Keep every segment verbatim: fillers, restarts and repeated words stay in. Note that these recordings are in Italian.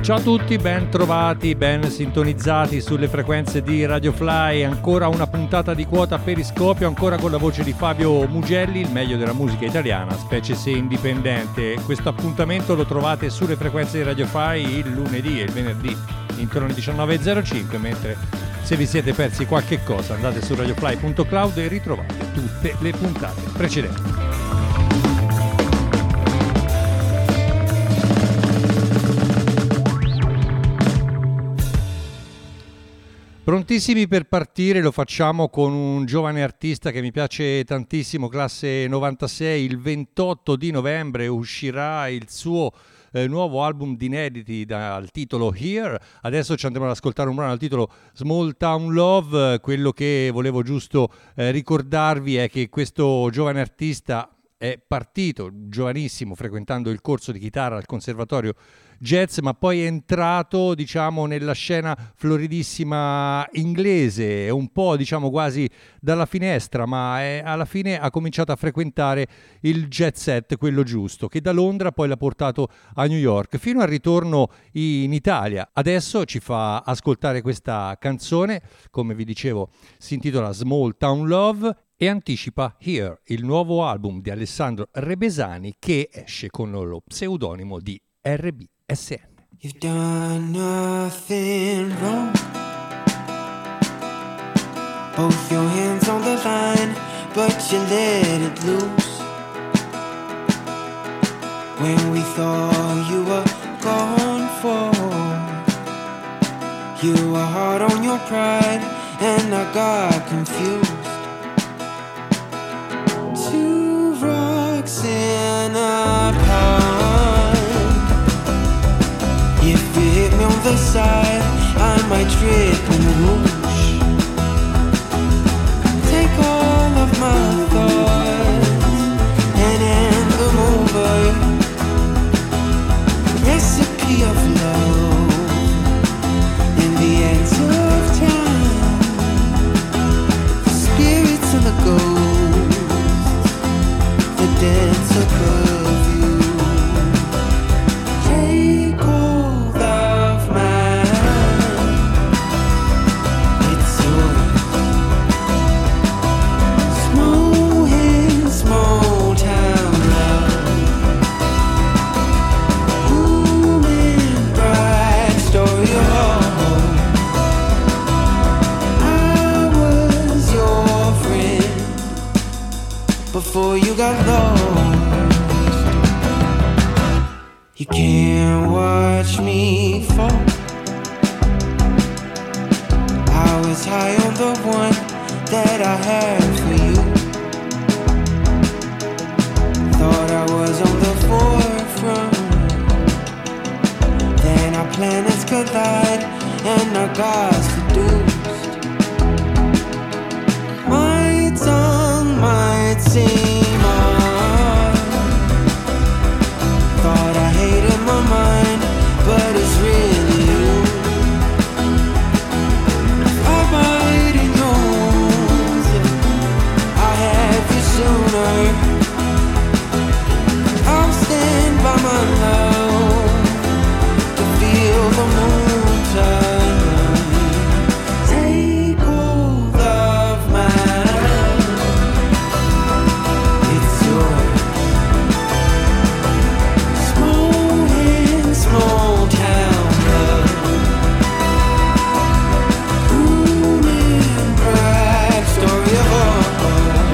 Ciao a tutti, ben trovati, ben sintonizzati sulle frequenze di Radio Fly. Ancora una puntata di Quota Periscopio, ancora con la voce di Fabio Mugelli, il meglio della musica italiana, specie se indipendente. Questo appuntamento lo trovate sulle frequenze di Radio Fly il lunedì e il venerdì intorno alle diciannove e zero cinque, mentre se vi siete persi qualche cosa andate su radiofly punto cloud e ritrovate tutte le puntate precedenti. Prontissimi per partire, lo facciamo con un giovane artista che mi piace tantissimo, classe novantasei. Il ventotto di novembre uscirà il suo eh, nuovo album di inediti dal titolo Here. Adesso ci andremo ad ascoltare un brano dal titolo Small Town Love. Quello che volevo giusto eh, ricordarvi è che questo giovane artista è partito giovanissimo frequentando il corso di chitarra al conservatorio jazz, ma poi è entrato, diciamo, nella scena floridissima inglese, un po', diciamo, quasi dalla finestra, ma è, alla fine ha cominciato a frequentare il jet set, quello giusto, che da Londra poi l'ha portato a New York fino al ritorno in Italia. Adesso ci fa ascoltare questa canzone, come vi dicevo si intitola Small Town Love e anticipa Here, il nuovo album di Alessandro Rebesani che esce con lo pseudonimo di R B S N. You've done nothing wrong. Both your hands on the line, but you let it loose. When we thought you were gone for, you were hard on your pride, and I got confused. Two rocks in a pond. If you hit me on the side, I might trip and whoosh. Take all of my thoughts and hand them over. Recipe of love in the ends of time. The spirits and the ghosts, the dance above you. Take hold of mine. It's yours. Small hand, small town love. Boom and bright story of home. I was your friend before you got lost. You can't watch me fall. I was high on the one that I had for you. Thought I was on the forefront. Then our planets collide and our gods seduced. My tongue might seem odd. Thought I hated my mind, but it's really you. I might have known I'll have you sooner. I'll stand by my love to feel the moon turn. Take hold of mine. It's yours. Small hand, small town love. Cool and bright story of all.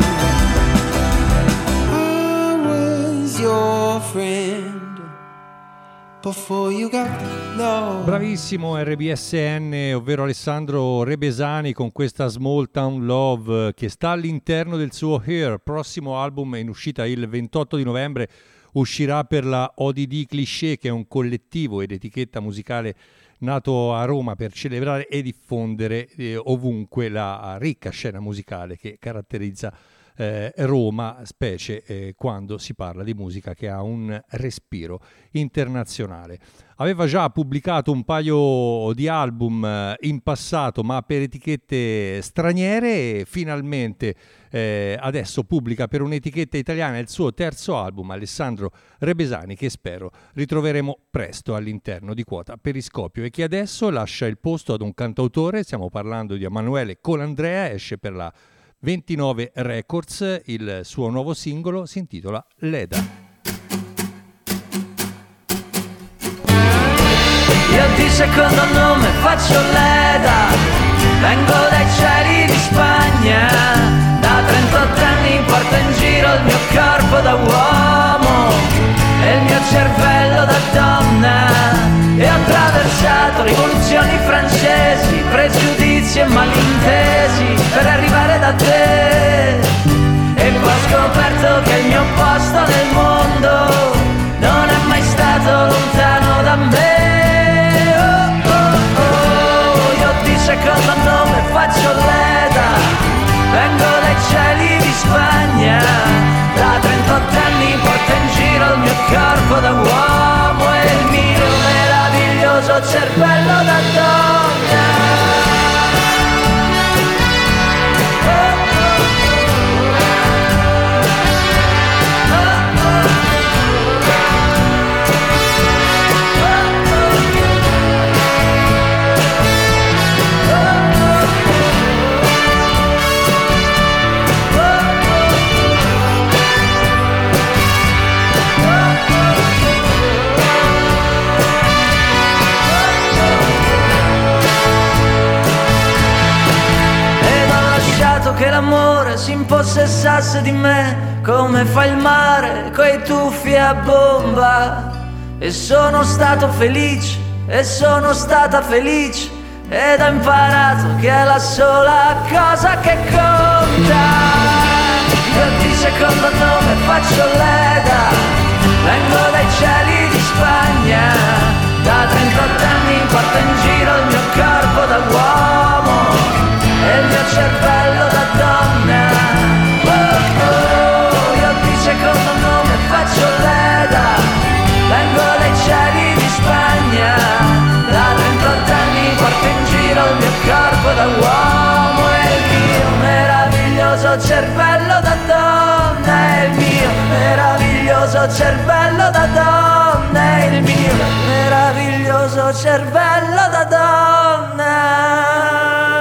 I was your friend before you got lost. Bravissimo R B S N, ovvero Alessandro Rebesani, con questa Small Town Love che sta all'interno del suo Here, prossimo album in uscita il ventotto di novembre. Uscirà per la O D D Cliché, che è un collettivo ed etichetta musicale nato a Roma per celebrare e diffondere eh, ovunque la ricca scena musicale che caratterizza eh, Roma, specie eh, quando si parla di musica che ha un respiro internazionale. Aveva già pubblicato un paio di album eh, in passato, ma per etichette straniere, e finalmente eh, adesso pubblica per un'etichetta italiana il suo terzo album, Alessandro Rebesani, che spero ritroveremo presto all'interno di Quota Periscopio e che adesso lascia il posto ad un cantautore. Stiamo parlando di Emanuele Colandrea, esce per la ventinove Records, il suo nuovo singolo si intitola Leda. Io di secondo nome faccio Leda, vengo dai cieli di Spagna, da trentotto anni porto in giro il mio corpo da uomo e il mio cervello da donna, e ho attraversato rivoluzioni francesi, pregiudizi e malintesi per arrivare da te, e poi ho scoperto che il mio posto nel mondo non è mai stato lontano da me. Secondo nome faccio Leda, vengo dai cieli di Spagna, da trentotto anni porto in giro il mio corpo da uomo e il mio meraviglioso cervello da donna. Che l'amore si impossessasse di me come fa il mare coi tuffi a bomba, e sono stato felice e sono stata felice ed ho imparato che è la sola cosa che conta. Io di secondo nome faccio Leda, vengo dai cieli di Spagna, da trentotto anni porto in giro il mio corpo da uomo e il mio cervello da donna. Oh, oh, io di secondo nome faccio Leda, vengo dai cieli di Spagna, da trentotto anni porto in giro il mio corpo da uomo e il mio meraviglioso cervello da donna, e il mio meraviglioso cervello da donna, e il mio meraviglioso cervello da donna.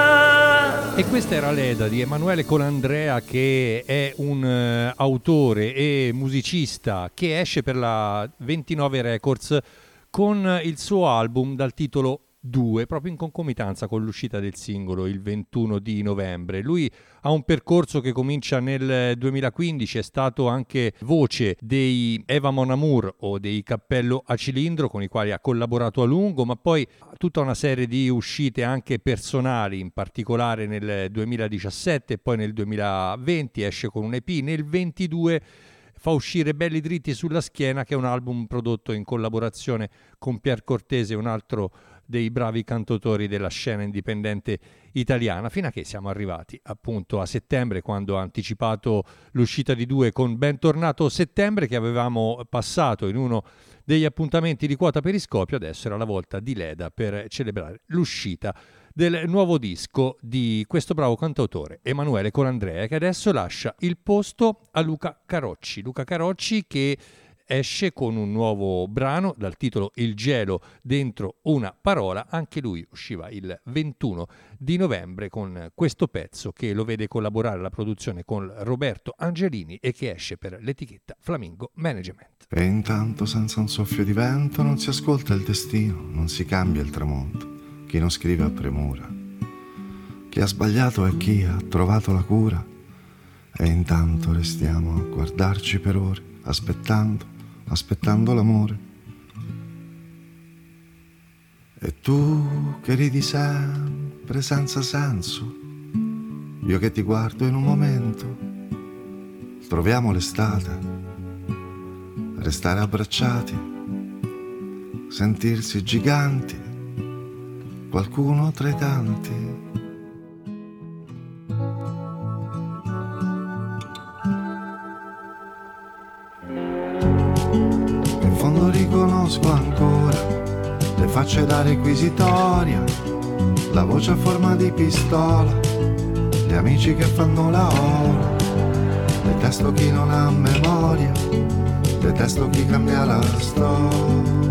E questa era Leda di Emanuele Colandrea, che è un uh, autore e musicista che esce per la ventinove Records con il suo album dal titolo due, proprio in concomitanza con l'uscita del singolo il ventuno di novembre. Lui ha un percorso che comincia nel duemilaquindici, è stato anche voce dei Eva Mon Amour o dei Cappello a Cilindro, con i quali ha collaborato a lungo, ma poi tutta una serie di uscite anche personali, in particolare nel duemiladiciassette e poi nel duemilaventi esce con un E P, nel ventidue fa uscire Belli dritti sulla schiena, che è un album prodotto in collaborazione con Pier Cortese, un altro dei bravi cantautori della scena indipendente italiana, fino a che siamo arrivati appunto a settembre, quando ha anticipato l'uscita di Due con Bentornato Settembre, che avevamo passato in uno degli appuntamenti di Quota Periscopio. Adesso era la volta di Leda per celebrare l'uscita del nuovo disco di questo bravo cantautore Emanuele Colandrea, che adesso lascia il posto a Luca Carocci. Luca Carocci che esce con un nuovo brano dal titolo Il gelo dentro una parola, anche lui usciva il ventuno di novembre con questo pezzo che lo vede collaborare alla produzione con Roberto Angelini e che esce per l'etichetta Flamingo Management. E intanto senza un soffio di vento non si ascolta il destino, non si cambia il tramonto, chi non scrive a premura, chi ha sbagliato è chi ha trovato la cura, e intanto restiamo a guardarci per ore, aspettando aspettando l'amore. E tu che ridi sempre senza senso, io che ti guardo in un momento, troviamo l'estate, restare abbracciati, sentirsi giganti, qualcuno tra i tanti. Riconosco ancora le facce da requisitoria, la voce a forma di pistola, gli amici che fanno la ola, Detesto chi non ha memoria, detesto chi cambia la storia.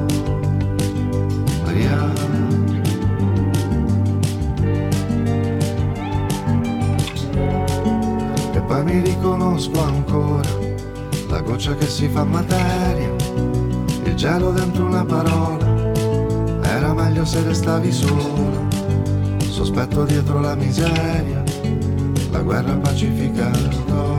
E poi mi riconosco ancora, la goccia che si fa materia, il gelo dentro una parola, era meglio se restavi sola, sospetto dietro la miseria, la guerra pacificata.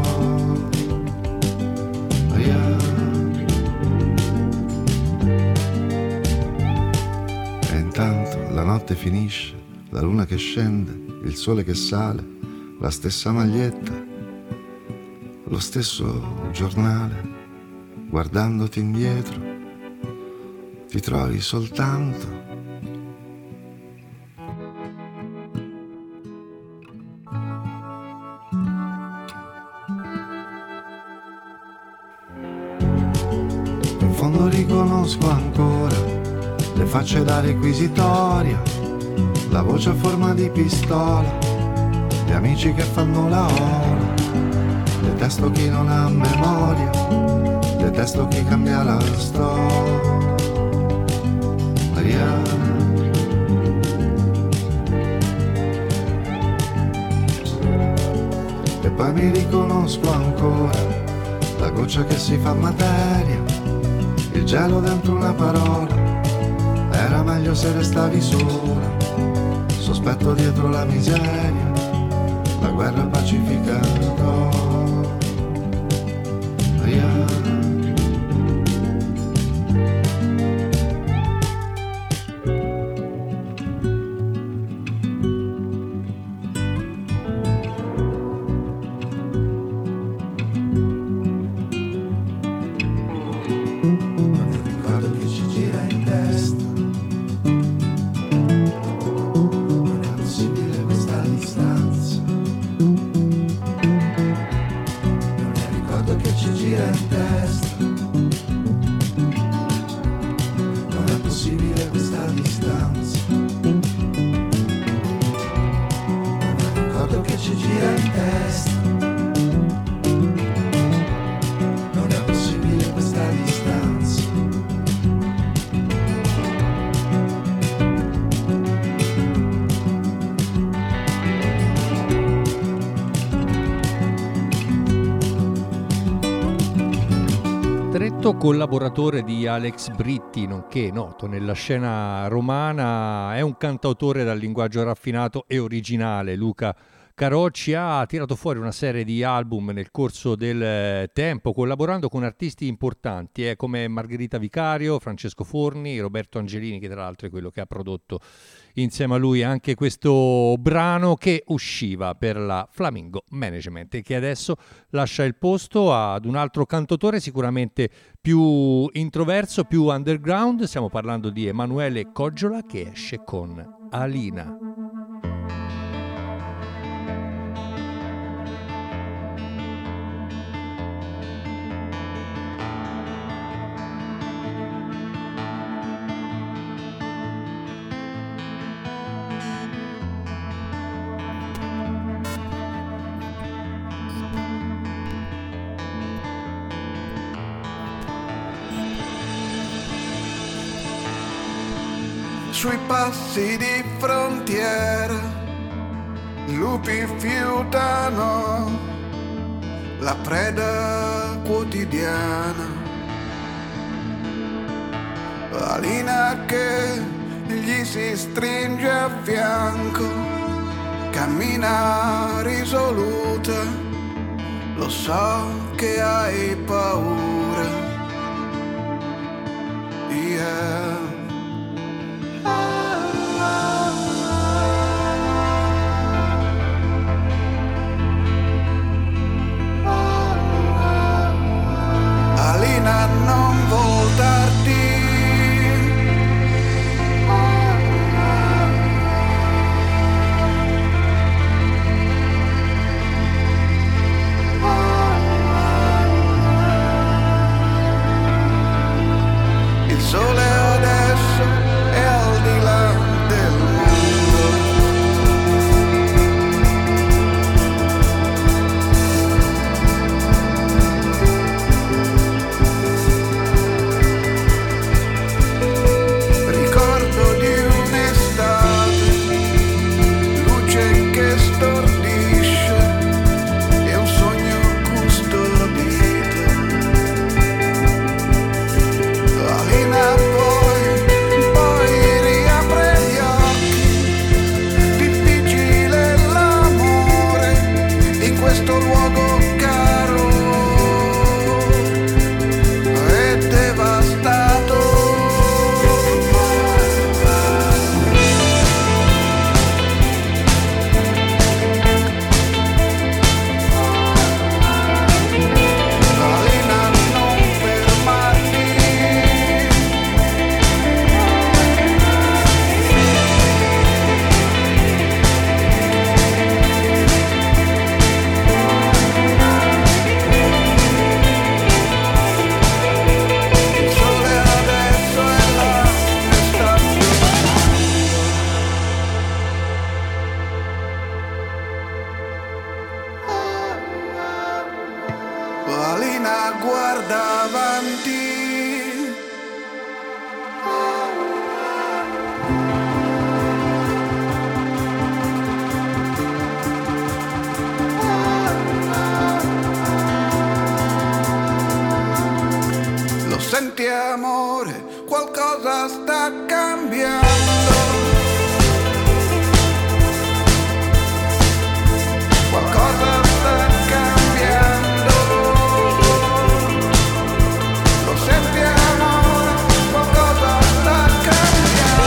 E intanto la notte finisce, la luna che scende, il sole che sale, la stessa maglietta, lo stesso giornale, guardandoti indietro, ti trovi soltanto in fondo riconosco ancora le facce da requisitoria, la voce a forma di pistola, gli amici che fanno la ola. Detesto chi non ha memoria, detesto chi cambia la storia. E poi mi riconosco ancora, la goccia che si fa materia, il gelo dentro una parola, era meglio se restavi sola, sospetto dietro la miseria, la guerra pacificata. Collaboratore di Alex Britti, nonché noto nella scena romana, è un cantautore dal linguaggio raffinato e originale. Luca Carocci ha tirato fuori una serie di album nel corso del tempo, collaborando con artisti importanti eh, come Margherita Vicario, Francesco Forni, Roberto Angelini, che tra l'altro è quello che ha prodotto insieme a lui anche questo brano che usciva per la Flamingo Management e che adesso lascia il posto ad un altro cantautore sicuramente più introverso, più underground. Stiamo parlando di Emanuele Coggiola, che esce con Alina. Sui passi di frontiera, lupi fiutano la preda quotidiana. Alina che gli si stringe a fianco, cammina risoluta, lo so che hai paura. Yeah. Alina, non voltarti, Alina guarda avanti. Lo senti amore, qualcosa sta cambiando. Qualcosa sta cambiando. Lo senti amore, qualcosa sta cambiando.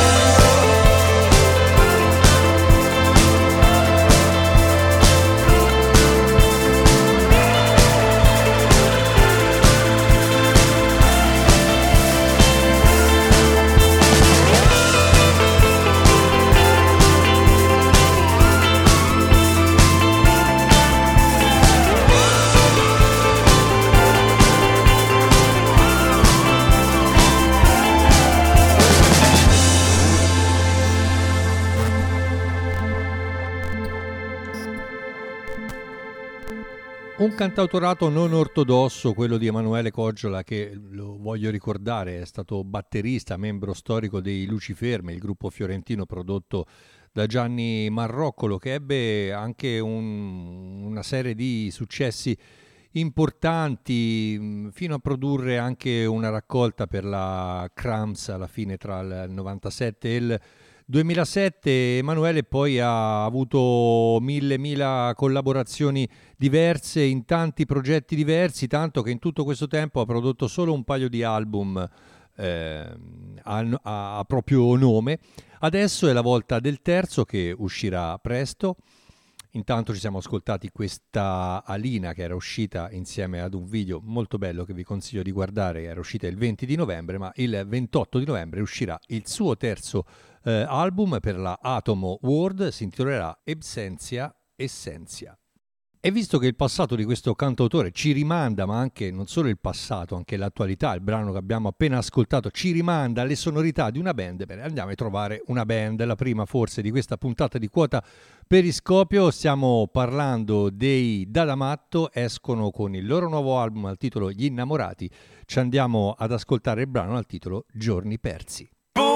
Un cantautorato non ortodosso, quello di Emanuele Coggiola, che, lo voglio ricordare, è stato batterista, membro storico dei Luciferme, il gruppo fiorentino prodotto da Gianni Marroccolo, che ebbe anche un, una serie di successi importanti, fino a produrre anche una raccolta per la Cramps alla fine tra il novantasette e il duemilasette. Emanuele poi ha avuto mille mila collaborazioni diverse in tanti progetti diversi, tanto che in tutto questo tempo ha prodotto solo un paio di album eh, a, a, a proprio nome. Adesso è la volta del terzo, che uscirà presto. Intanto ci siamo ascoltati questa Alina, che era uscita insieme ad un video molto bello che vi consiglio di guardare, era uscita il venti di novembre, ma il ventotto di novembre uscirà il suo terzo eh, album per la Atomo World, si intitolerà Absentia Essentia. E visto che il passato di questo cantautore ci rimanda, ma anche non solo il passato, anche l'attualità, il brano che abbiamo appena ascoltato ci rimanda alle sonorità di una band, bene, andiamo a trovare una band, la prima forse di questa puntata di Quota Periscopio. Stiamo parlando dei Dadamatto, escono con il loro nuovo album al titolo Gli Innamorati. Ci andiamo ad ascoltare il brano al titolo Giorni Persi.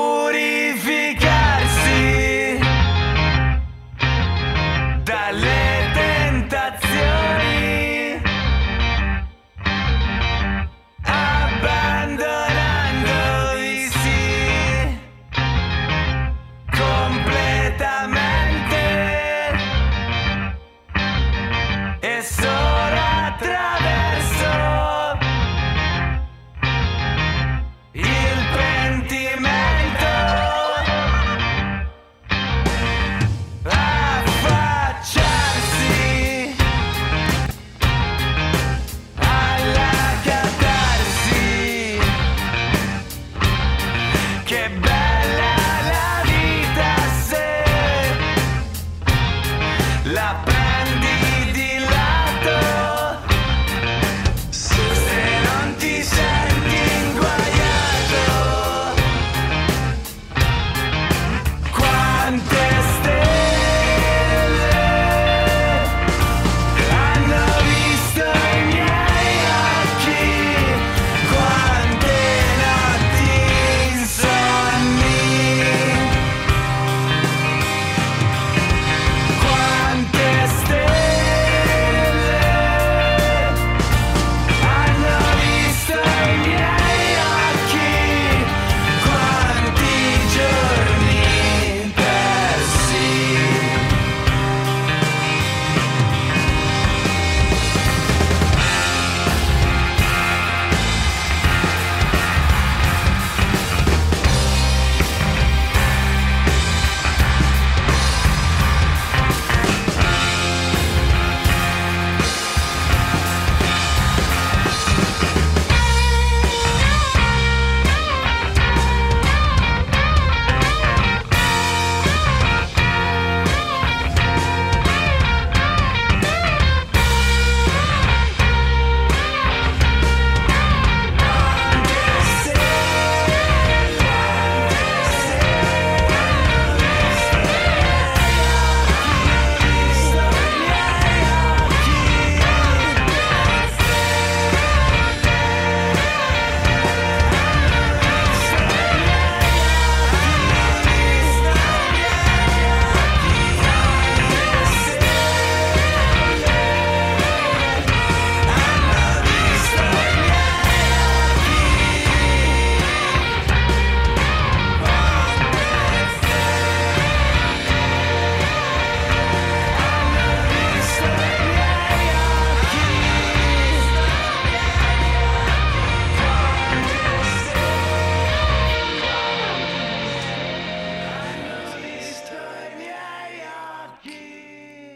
Purificarsi dalle tentazioni, abbandonandosi completamente e solo attraverso il pentimento.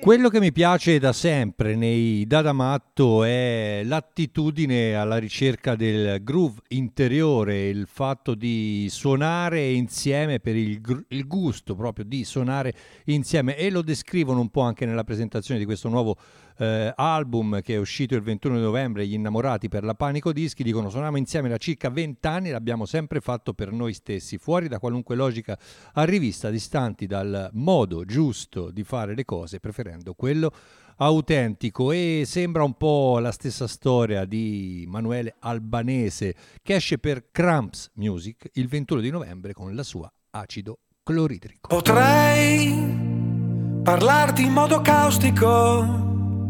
Quello che mi piace da sempre nei Dada Matto è l'attitudine alla ricerca del groove interiore, il fatto di suonare insieme per il, gr- il gusto proprio di suonare insieme, e lo descrivono un po' anche nella presentazione di questo nuovo eh, album che è uscito il ventuno di novembre, Gli Innamorati per la Panico Dischi. Dicono: suoniamo insieme da circa vent'anni, l'abbiamo sempre fatto per noi stessi, fuori da qualunque logica arrivista, distanti dal modo giusto di fare le cose, preferendo quello autentico. E sembra un po' la stessa storia di Manuele Albanese, che esce per Cramps Music il ventuno di novembre con la sua Acido Cloridrico. Potrei parlarti in modo caustico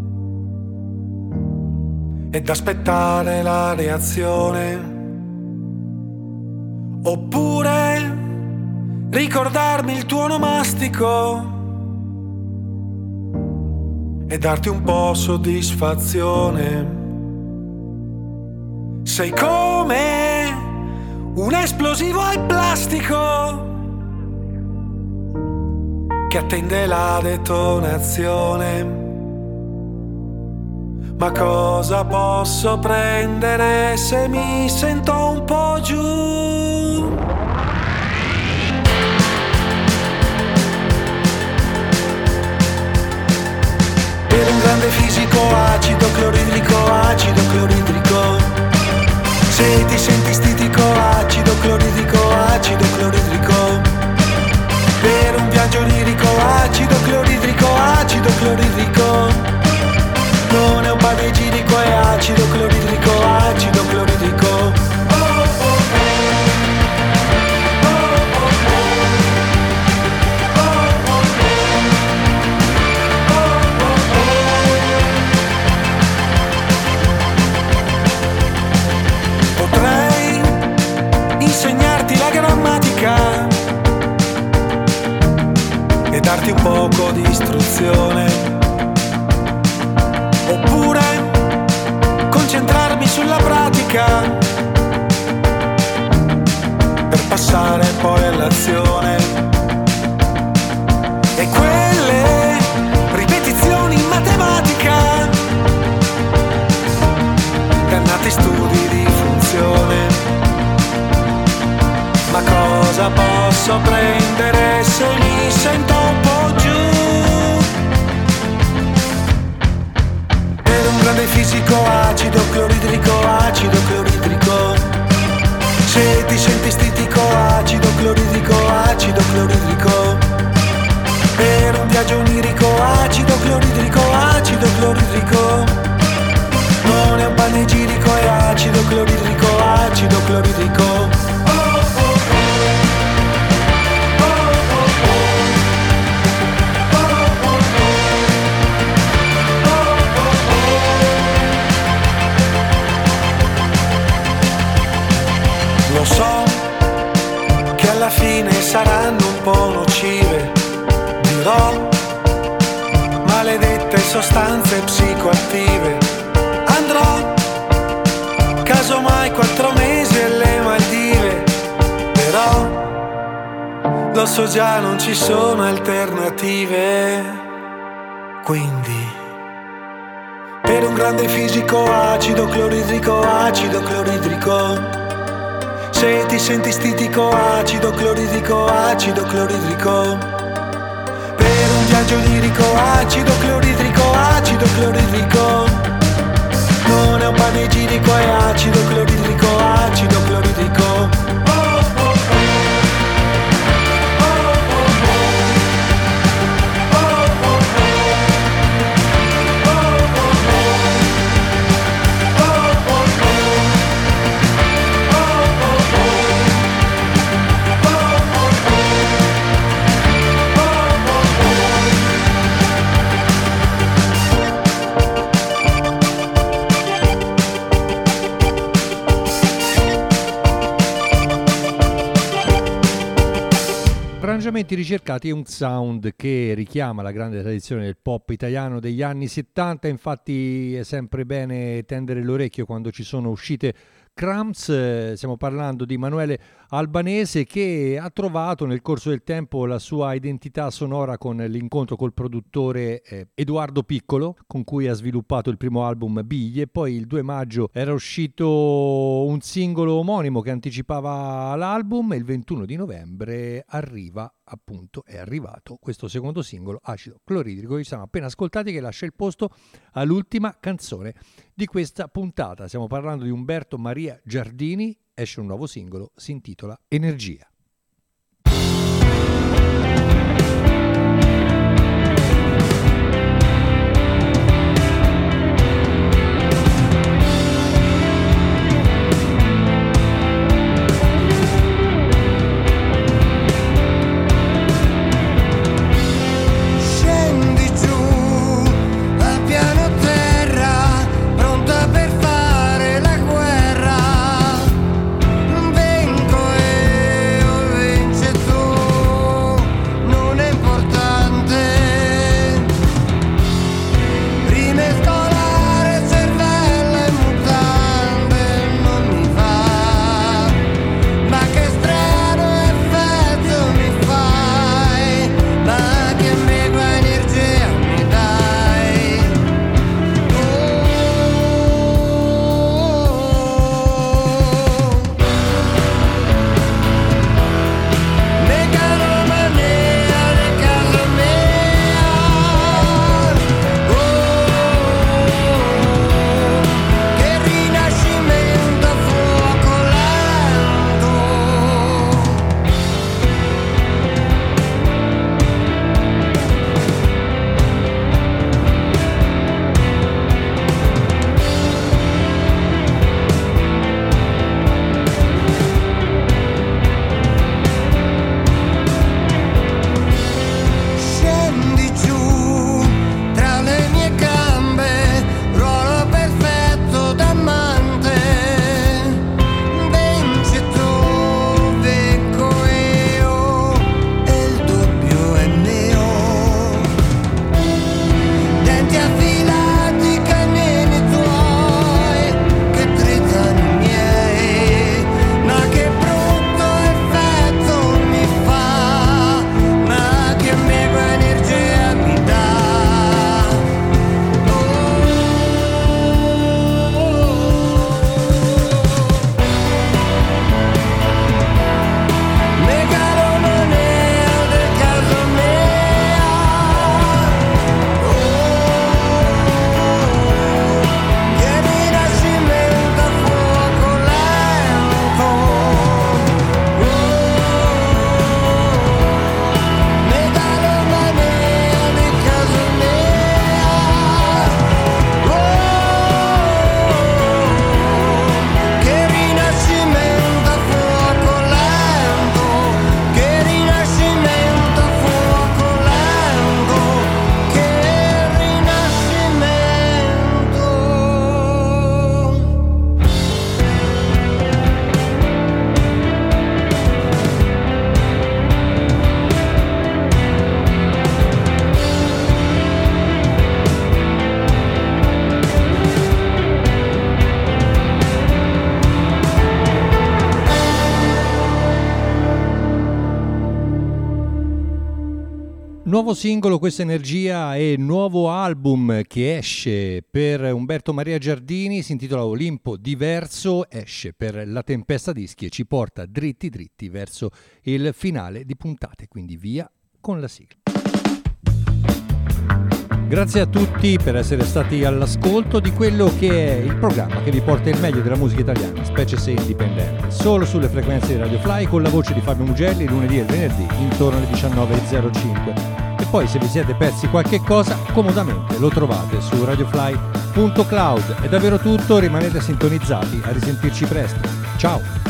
ed aspettare la reazione, oppure ricordarmi il tuo onomastico e darti un po' soddisfazione. Sei come un esplosivo al plastico che attende la detonazione. Ma cosa posso prendere se mi sento un po' giù? Per un grande fisico acido cloridrico, acido cloridrico. Se ti senti stitico, acido cloridrico, acido cloridrico. Per un viaggio onirico, acido cloridrico, acido cloridrico. Non è un panegirico, è acido cloridrico, acido cloridrico. Oh, oh, oh. Potrei insegnarti la grammatica e darti un poco di istruzione, oppure concentrarmi sulla pratica per passare poi all'azione. E quelle ripetizioni in matematica, dannati studi di funzione. Ma cosa posso prendere se mi sento un po' giù? Grande fisico acido cloridrico, acido cloridrico. Se ti senti stitico, acido cloridrico, acido cloridrico. Per un viaggio onirico, acido cloridrico, acido cloridrico. Non è un panegirico, è acido cloridrico, acido cloridrico. Lo so che alla fine saranno un po' nocive, dirò maledette sostanze psicoattive. Andrò casomai quattro mesi alle Maldive, però lo so già non ci sono alternative. Quindi per un grande fisico acido cloridrico, acido cloridrico. Se ti senti stitico, acido cloridrico, acido cloridrico. Per un viaggio onirico, acido cloridrico, acido cloridrico. Non è un panegirico, è acido cloridrico, acido cloridrico. Arrangiamenti ricercati e un sound che richiama la grande tradizione del pop italiano degli anni settanta. Infatti è sempre bene tendere l'orecchio quando ci sono uscite Crumbs. Eh, stiamo parlando di Emanuele Albanese, che ha trovato nel corso del tempo la sua identità sonora con l'incontro col produttore eh, Edoardo Piccolo, con cui ha sviluppato il primo album Biglie. Poi il due maggio era uscito un singolo omonimo che anticipava l'album, e il ventuno di novembre arriva, appunto, è arrivato questo secondo singolo, Acido Cloridrico, che ci siamo appena ascoltati, che lascia il posto all'ultima canzone di questa puntata. Stiamo parlando di Umberto Maria Giardini. Esce un nuovo singolo, si intitola Energia. Nuovo singolo, questa Energia, e nuovo album che esce per Umberto Maria Giardini, si intitola Olimpo Diverso, esce per La Tempesta Dischi e ci porta dritti dritti verso il finale di puntate, quindi via con la sigla. Grazie a tutti per essere stati all'ascolto di quello che è il programma che vi porta il meglio della musica italiana, specie se indipendente, solo sulle frequenze di Radio Fly, con la voce di Fabio Mugelli, lunedì e venerdì intorno alle diciannove e zero cinque. E poi, se vi siete persi qualche cosa, comodamente lo trovate su radiofly punto cloud. È davvero tutto, rimanete sintonizzati, a risentirci presto. Ciao!